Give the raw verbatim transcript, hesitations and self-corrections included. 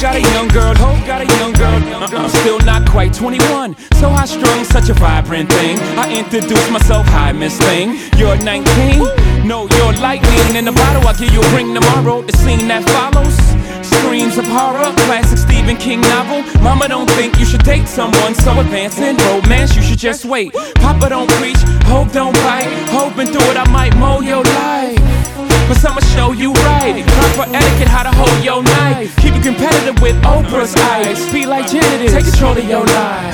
got a young girl, Hope got a young girl. Uh-uh. I'm still not quite twenty-one, so high strung, such a vibrant thing. I introduce myself, hi Miss Thing. You're nineteen, no, you're lightning in the bottle. I'll give you a ring tomorrow. The scene that follows screams of horror, classic Stephen King novel. Mama don't think you should date someone so advanced in romance. You should just wait. Papa don't preach, Hope don't bite. Hope been through it, I might mow your life, but I'ma show you right. Proper etiquette, how to hold your knife. Keep it competitive with Oprah's eyes. Be like Janet is, take control of your life.